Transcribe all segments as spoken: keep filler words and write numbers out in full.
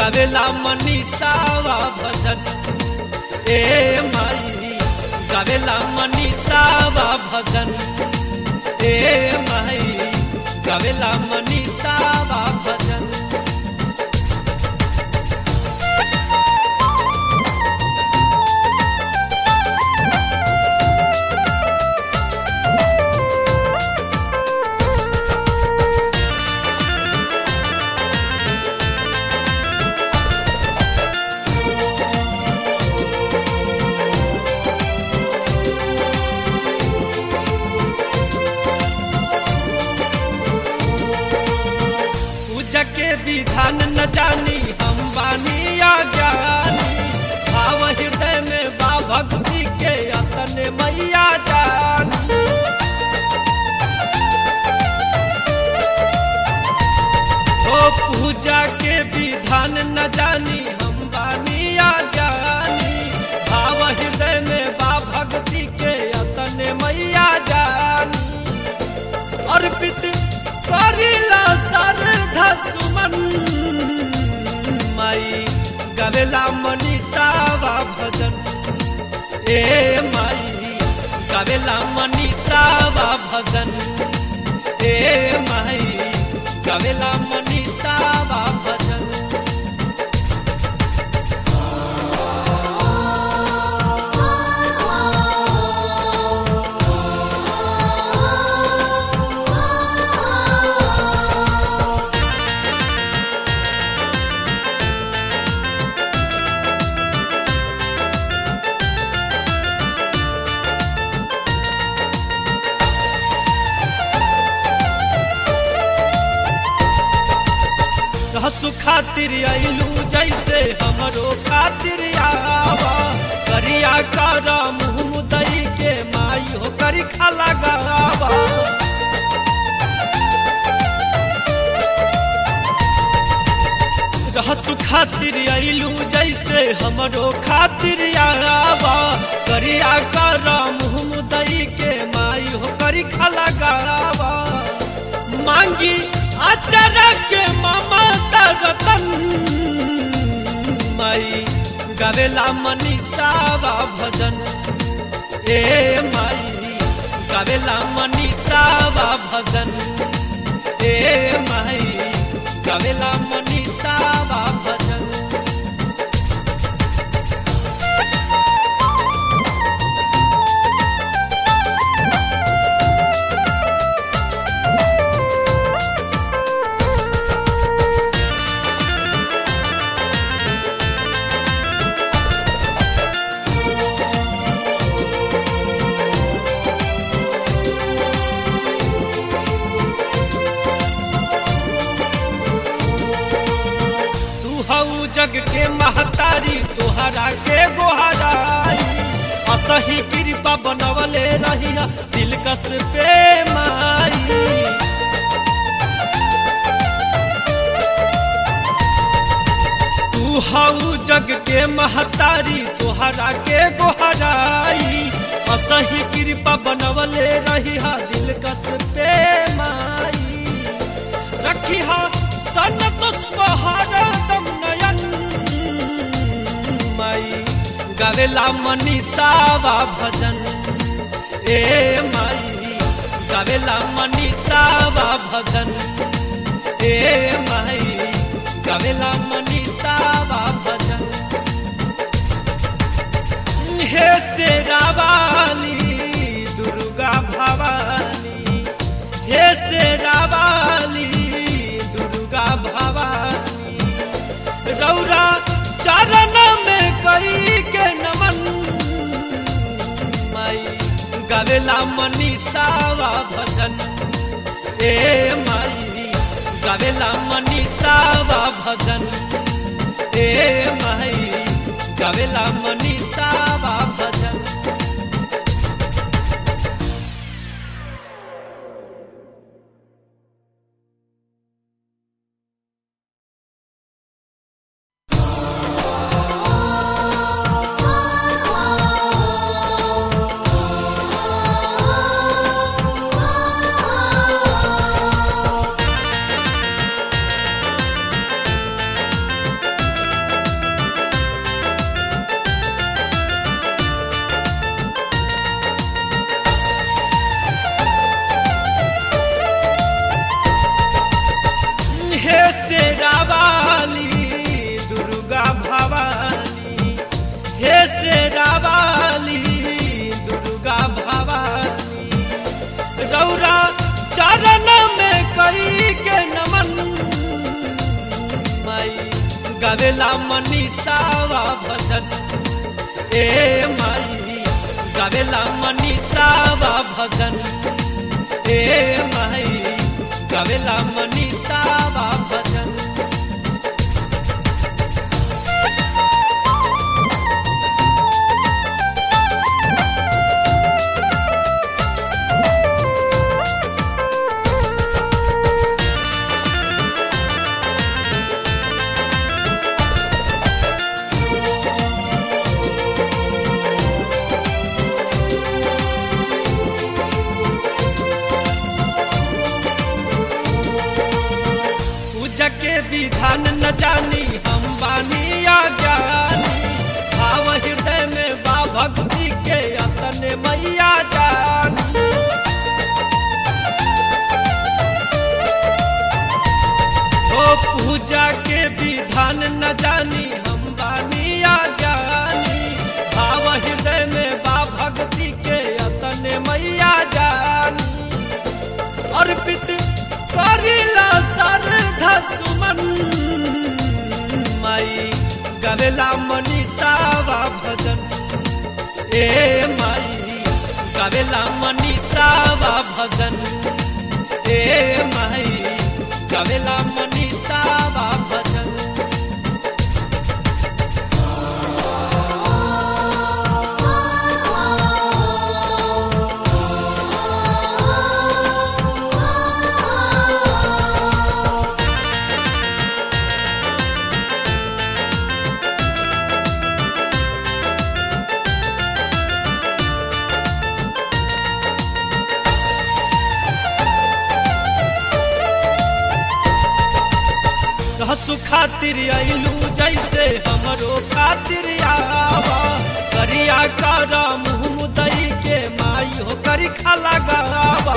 गावेला मनीषावा भजन ए माई गावेला मनीषावा भजन ए माई गावेला मनीषावा भजन। के विधान न जानी हम बानी अज्ञानी भाव हृदय में बा भक्ति के अतने मैया जानी। ओ पूजा के विधान न जानी हम बानी अज्ञानी भाव हृदय में बा भक्ति के अतने मैया जानी। अर्पित करिला श्रद्धा सुमन माई गावेला मनीषावा भजन ए माई गावेला मनीषावा भजन ए माई गावेला मनीषावा भजन। हसु खातिर आइलू जैसे हमरो खातिर आवा करिया कारा मुँह मुदई के माई हो करी खाला गावा। हसु खातिर आइलू जैसे हमरो खातिर आवा करिया कारा मुँह मुदई के माई हो करी खाला गावा। मांगी आचरा के ममता रतन माई गावेला मनीषावा भजन ए माई गावेला मनीषावा भजन ए माई गावेला मनीषावा भजन। जग के महतारी तोहरा के गोहराई असही कृपा बनवले रही दिलकश पे माई। तू हऊ जग के महतारी तोहरा के गोहराई असही कृपा बनवले रही दिलकश पे माई। रखी सनतोष हरदम नयन माई गावेला मनीषावा भजन ए माई गावेला मनीषावा भजन ए माई गावेला मनीषावा भजन। हे शेरावाली दुर्गा भवानी हे शेरावाली दुर्गा भवानी रौरा चरण में कई के नमन माई गावेला मनीषावा भजन ए माई गावेला मनीषावा भजन ए माई गावेला मनीषावा भजन। गावेला मनीषावा भजन ए माई गावेला मनीषावा भजन ए माई गावेला मनीषावा भजन। के विधान न जानी हम बानी अज्ञानी भाव हृदय में बा भक्ति के अतने मैया जानी। ओ पूजा के विधान न जानी हम बानी अज्ञानी भाव हृदय में बा भक्ति के अतने मैया जानी। अर्पित करिला श्रद्धा सुमन माई गावेला मनीषावा भजन ए माई गावेला मनीषावा भजन ए माई गावेला मनीषावा भजन। हसु खातिर आइलू जैसे हमरो खातिर आवा करिया करा मुँह मुदई के माई हो करी खाला गावा।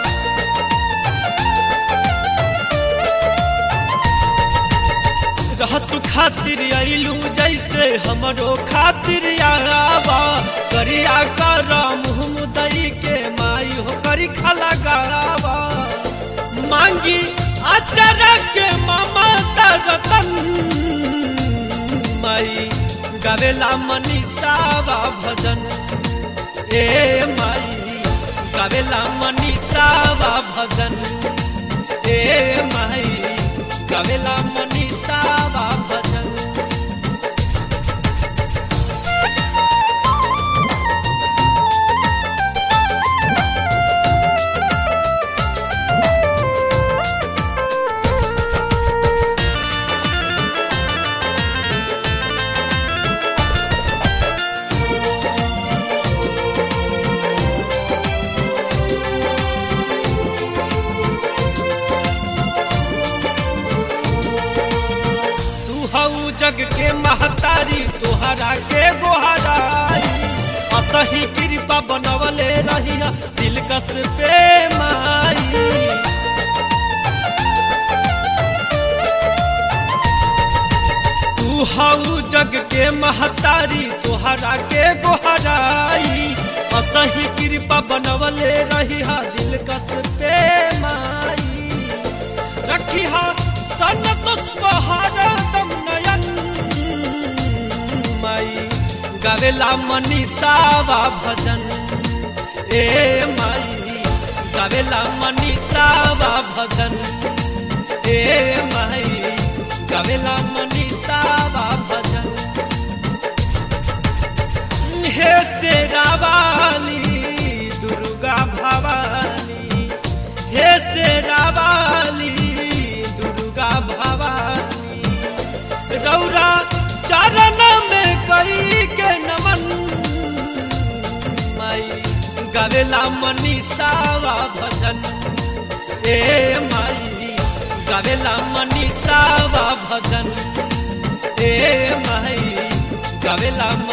हसु खातिर आइलू जैसे हमरो खातिर आवा करिया करा मुँह मुदई के माई हो करी खाला गावा। मांगी आचारा के ममता रतन माई गावेला मनीषावा भजन ए माई गावेला मनीषावा भजन ए माई गावेला मनीषावा भजन। जग के महतारी तोहरा के गोहराई असही कृपा बनवले रही दिलकश पे माई। तू हऊ जग के महतारी तोहरा के गोहराई असही कृपा बनवले रही दिलकश पे माई। रखी सनतोष हरदम नयन माई गावेला मनीषावा भजन ए माई गावेला मनीषावा भजन ए माई गावेला मनीषावा भजन। हे शेरावाली दुर्गा भवानी हे शेरावाली दुर्गा भवानी गौरा चरण में कई के नमन माई गावेला मनीषावा भजन ए माई गावेला मनीषावा भजन ए माई गावेला